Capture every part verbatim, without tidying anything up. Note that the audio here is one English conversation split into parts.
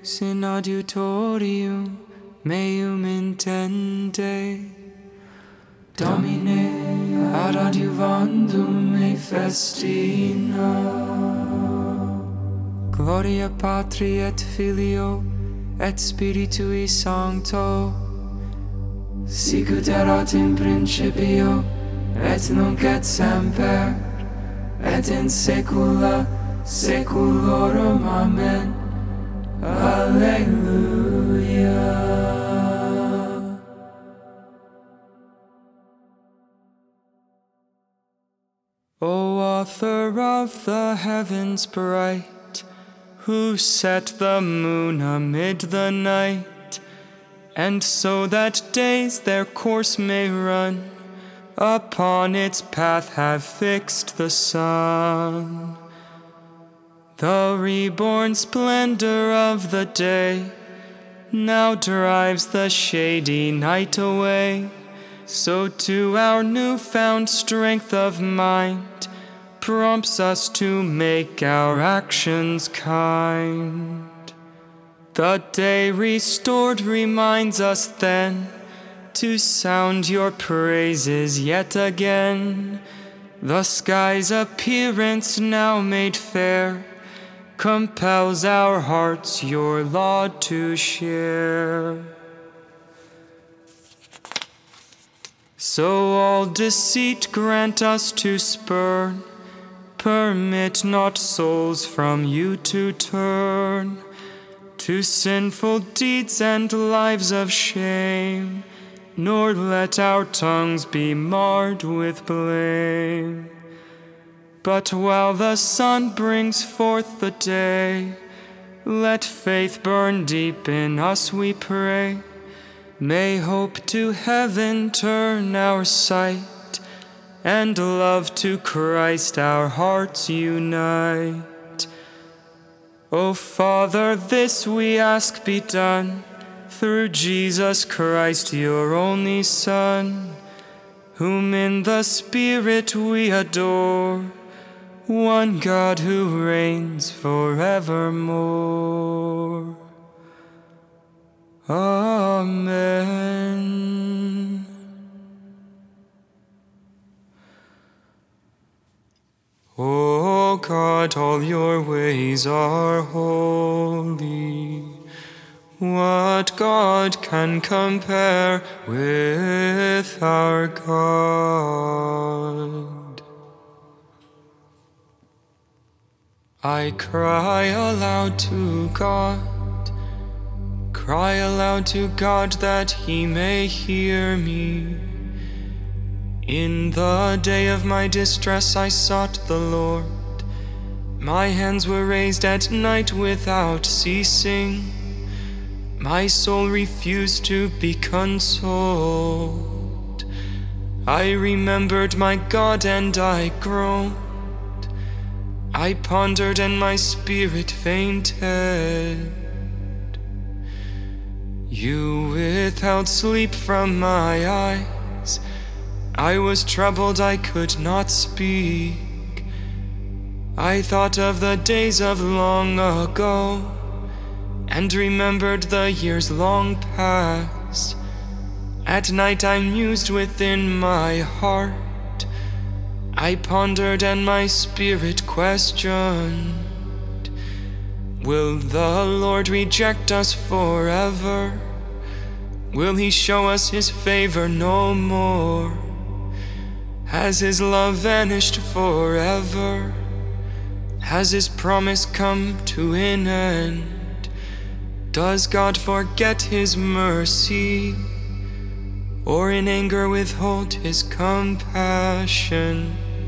in adiutorium meum intende. Domine, ad adiuvandum me festina. Gloria Patri et Filio et Spiritui Sancto, sicut erat in principio, et nunc et semper, et in saecula saeculorum. Amen. Alleluia. O author of the heavens bright, who set the moon amid the night, and so that days their course may run, upon its path have fixed the sun. The reborn splendor of the day now drives the shady night away, so to our newfound strength of mind prompts us to make our actions kind. The day restored reminds us then to sound your praises yet again. The sky's appearance now made fair compels our hearts your laud to share. So all deceit grant us to spurn, permit not souls from you to turn to sinful deeds and lives of shame, nor let our tongues be marred with blame. But while the sun brings forth the day, let faith burn deep in us, we pray. May hope to heaven turn our sight, and love to Christ our hearts unite. O Father, this we ask be done, through Jesus Christ, your only Son, whom in the Spirit we adore, one God who reigns forevermore. Amen. O God, all your ways are holy. What God can compare with our God? I cry aloud to God, cry aloud to God that he may hear me. In the day of my distress I sought the Lord. My hands were raised at night without ceasing. My soul refused to be consoled. I remembered my God and I groaned. I pondered and my spirit fainted. You withheld sleep from my eyes. I was troubled, I could not speak. I thought of the days of long ago, and remembered the years long past. At night I mused within my heart. I pondered and my spirit questioned. Will the Lord reject us forever? Will he show us his favor no more? Has his love vanished forever? Has his promise come to an end? Does God forget his mercy, or in anger withhold his compassion?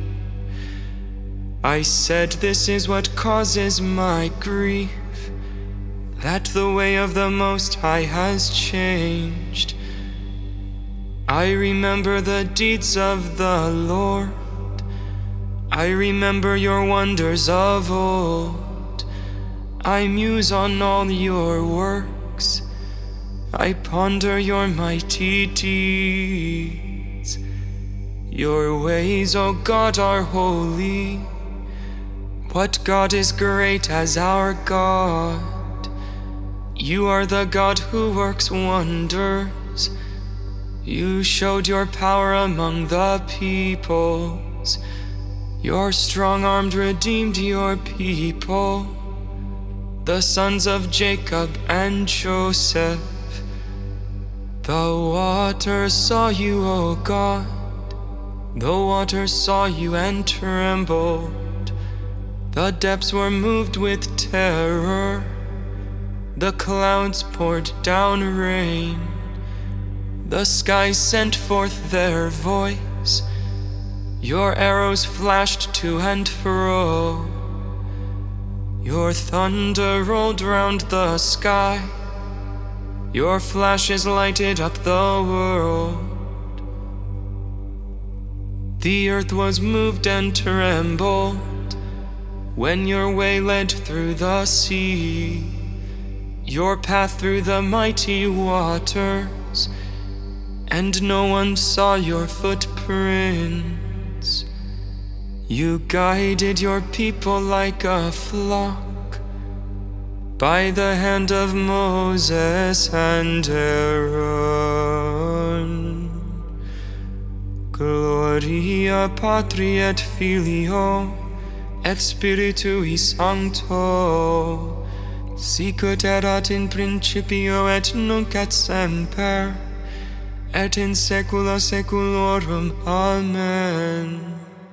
I said, this is what causes my grief, that the way of the Most High has changed. I remember the deeds of the Lord. I remember your wonders of old. I muse on all your works. I ponder your mighty deeds. Your ways, O God, are holy. What God is great as our God? You are the God who works wonders. You showed your power among the peoples. Your strong arm redeemed your people, the sons of Jacob and Joseph. The waters saw you, O God. The waters saw you and trembled. The depths were moved with terror. The clouds poured down rain. The skies sent forth their voice. Your arrows flashed to and fro. Your thunder rolled round the sky. Your flashes lighted up the world. The earth was moved and trembled when your way led through the sea, your path through the mighty waters, and no one saw your footprints. You guided your people like a flock by the hand of Moses and Aaron. Gloria Patri et Filio et Spiritui Sancto, sicut erat in principio et nunc et semper, et in saecula saeculorum. Amen.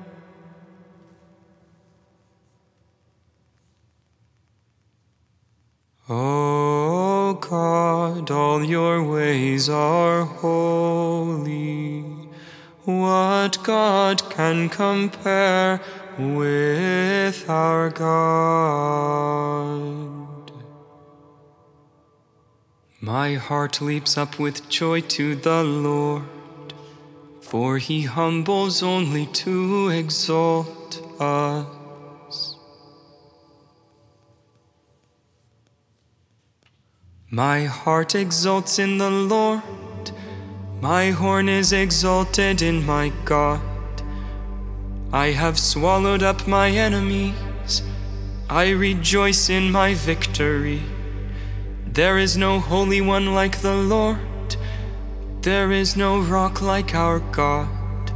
O God, all your ways are holy. What God can compare with our God? My heart leaps up with joy to the Lord, for he humbles only to exalt us. My heart exults in the Lord. My horn is exalted in my God. I have swallowed up my enemies. I rejoice in my victory. There is no holy one like the Lord. There is no rock like our God.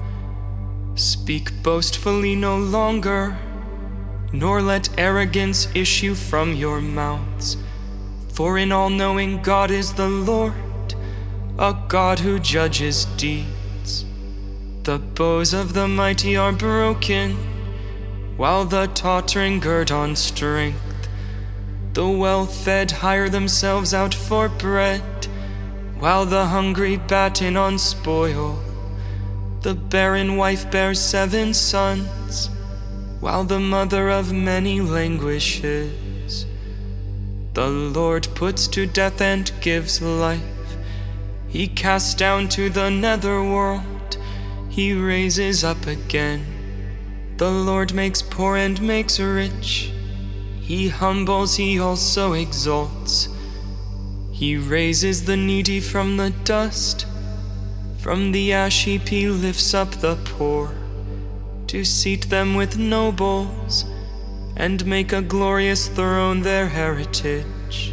Speak boastfully no longer, nor let arrogance issue from your mouths. For in all-knowing God is the Lord, a God who judges deeds. The bows of the mighty are broken, while the tottering gird on strength. The well-fed hire themselves out for bread, while the hungry batten on spoil. The barren wife bears seven sons, while the mother of many languishes. The Lord puts to death and gives life. He casts down to the netherworld. He raises up again. The Lord makes poor and makes rich. He humbles, he also exalts. He raises the needy from the dust. From the ash heap he lifts up the poor, to seat them with nobles, and make a glorious throne their heritage.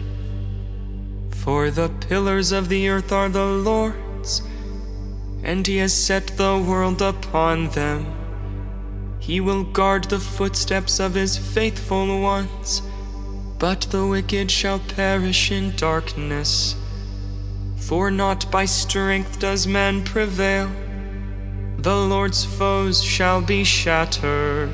For the pillars of the earth are the Lord's, and he has set the world upon them. He will guard the footsteps of his faithful ones, but the wicked shall perish in darkness. For not by strength does man prevail. The Lord's foes shall be shattered.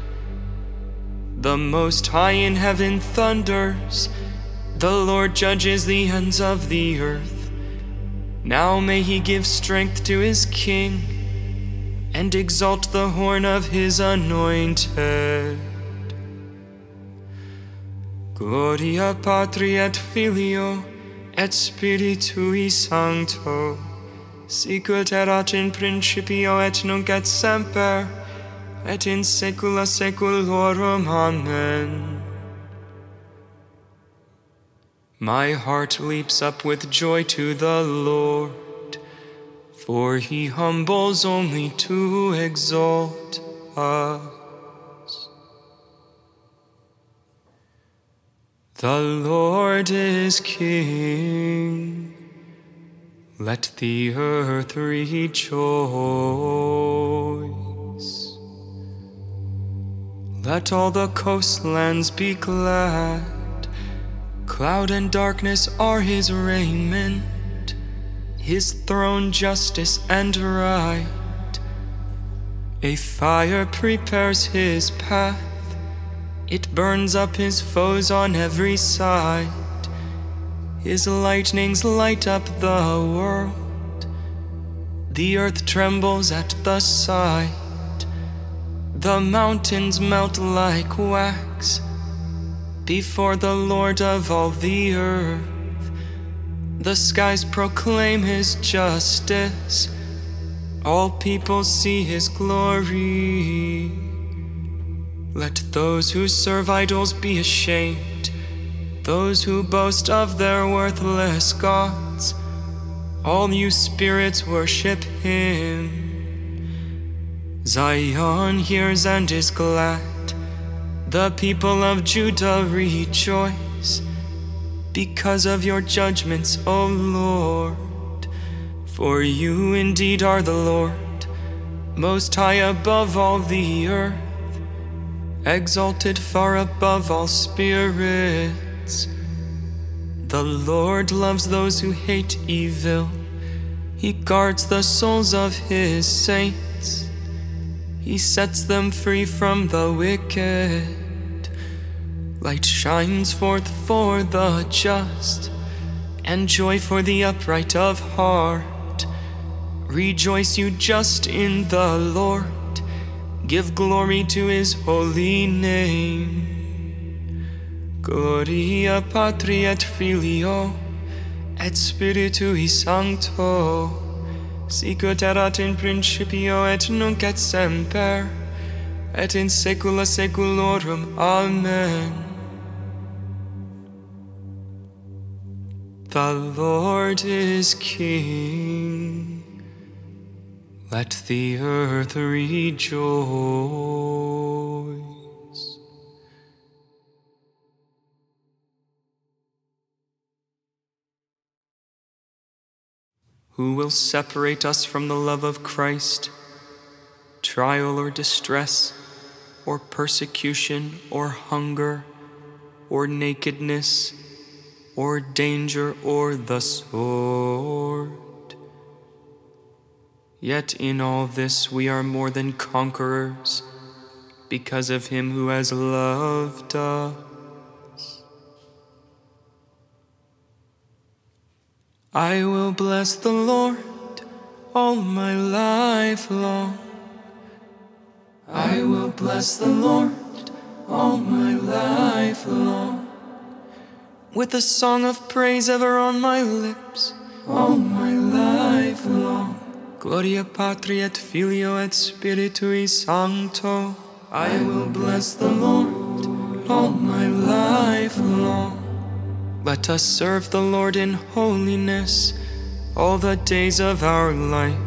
The Most High in heaven thunders. The Lord judges the ends of the earth. Now may he give strength to his king, and exalt the horn of his anointed. Gloria Patri et Filio et Spiritui Sancto, sicut erat in principio et nunc et semper, et in saecula saeculorum. Amen. My heart leaps up with joy to the Lord, for he humbles only to exalt us. The Lord is King. Let the earth rejoice. Let all the coastlands be glad. Cloud and darkness are his raiment. His throne justice and right. A fire prepares his path. It burns up his foes on every side. His lightnings light up the world. The earth trembles at the sight. The mountains melt like wax before the Lord of all the earth. The skies proclaim his justice. All people see his glory. Let those who serve idols be ashamed, those who boast of their worthless gods. All you spirits worship him. Zion hears and is glad. The people of Judah rejoice because of your judgments, O Lord. For you indeed are the Lord, most high above all the earth, exalted far above all spirits. The Lord loves those who hate evil. He guards the souls of his saints. He sets them free from the wicked. Light shines forth for the just, and joy for the upright of heart. Rejoice, you just, in the Lord. Give glory to his holy name. Gloria Patri et Filio et Spiritui Sancto, sicut erat in principio et nunc et semper, et in saecula saeculorum. Amen. The Lord is King. Let the earth rejoice. Who will separate us from the love of Christ? Trial or distress, or persecution, or hunger, or nakedness, or danger, or the sword? Yet in all this we are more than conquerors, because of him who has loved us. I will bless the Lord all my life long. I will bless the Lord all my life long. With a song of praise ever on my lips, all my life long. Gloria Patri et Filio et Spiritui Sancto. I will bless the Lord all my life long. Let us serve the Lord in holiness all the days of our life.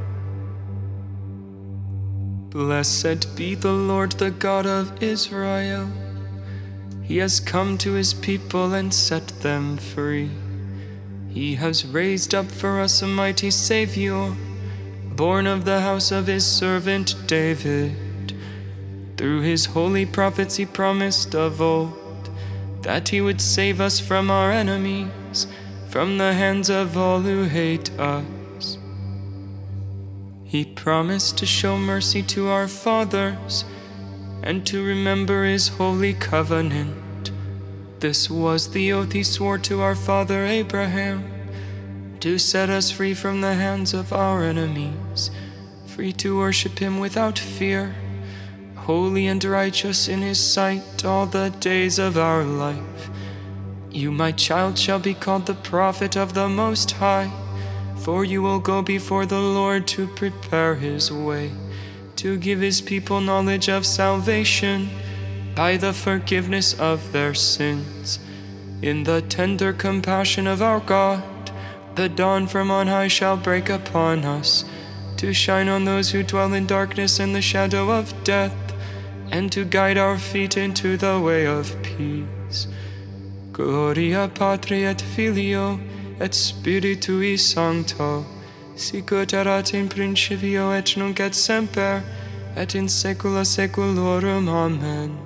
Blessed be the Lord, the God of Israel. He has come to his people and set them free. He has raised up for us a mighty Savior, born of the house of his servant David. Through his holy prophets he promised of old that he would save us from our enemies, from the hands of all who hate us. He promised to show mercy to our fathers and to remember his holy covenant. This was the oath he swore to our father Abraham, to set us free from the hands of our enemies, free to worship him without fear, holy and righteous in his sight all the days of our life. You, my child, shall be called the prophet of the Most High, for you will go before the Lord to prepare his way, to give his people knowledge of salvation by the forgiveness of their sins. In the tender compassion of our God, the dawn from on high shall break upon us, to shine on those who dwell in darkness and the shadow of death, and to guide our feet into the way of peace. Gloria Patri et Filio et Spiritui Sancto, sicut erat in principio et nunc et semper, et in saecula saeculorum. Amen.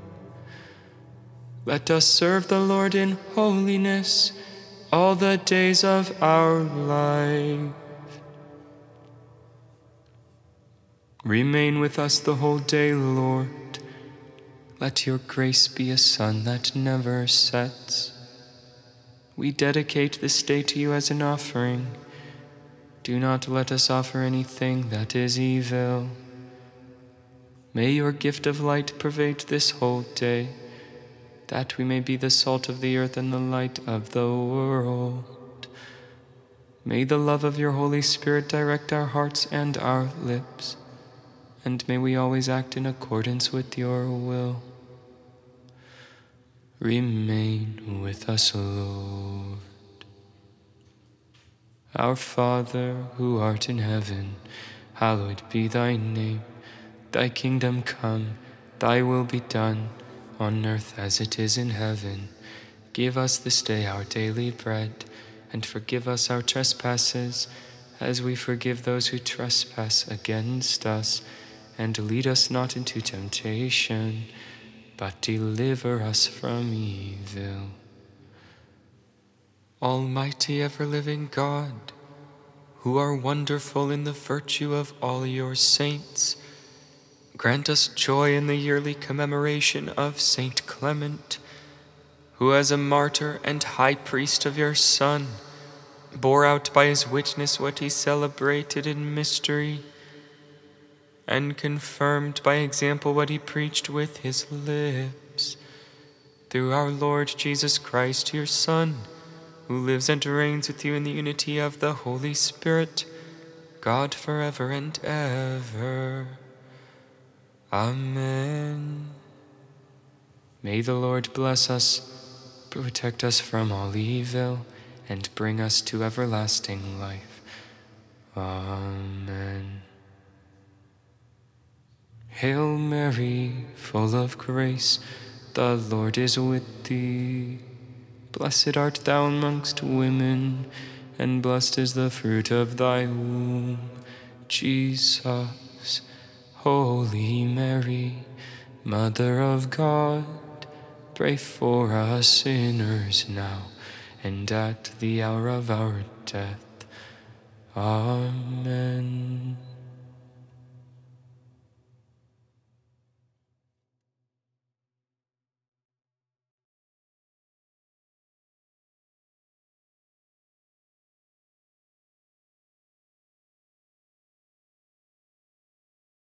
Let us serve the Lord in holiness all the days of our life. Remain with us the whole day, Lord. Let your grace be a sun that never sets. We dedicate this day to you as an offering. Do not let us offer anything that is evil. May your gift of light pervade this whole day, that we may be the salt of the earth and the light of the world. May the love of your Holy Spirit direct our hearts and our lips, and may we always act in accordance with your will. Remain with us, Lord. Our Father, who art in heaven, hallowed be thy name. Thy kingdom come, thy will be done, on earth as it is in heaven. Give us this day our daily bread, and forgive us our trespasses, as we forgive those who trespass against us. And lead us not into temptation, but deliver us from evil. Almighty ever-living God, who are wonderful in the virtue of all your saints, grant us joy in the yearly commemoration of Saint Clement, who as a martyr and high priest of your Son, bore out by his witness what he celebrated in mystery, and confirmed by example what he preached with his lips. Through our Lord Jesus Christ, your Son, who lives and reigns with you in the unity of the Holy Spirit, God forever and ever. Amen. May the Lord bless us, protect us from all evil, and bring us to everlasting life. Amen. Hail Mary, full of grace, the Lord is with thee. Blessed art thou amongst women, and blessed is the fruit of thy womb, Jesus. Holy Mary, Mother of God, pray for us sinners now and at the hour of our death. Amen.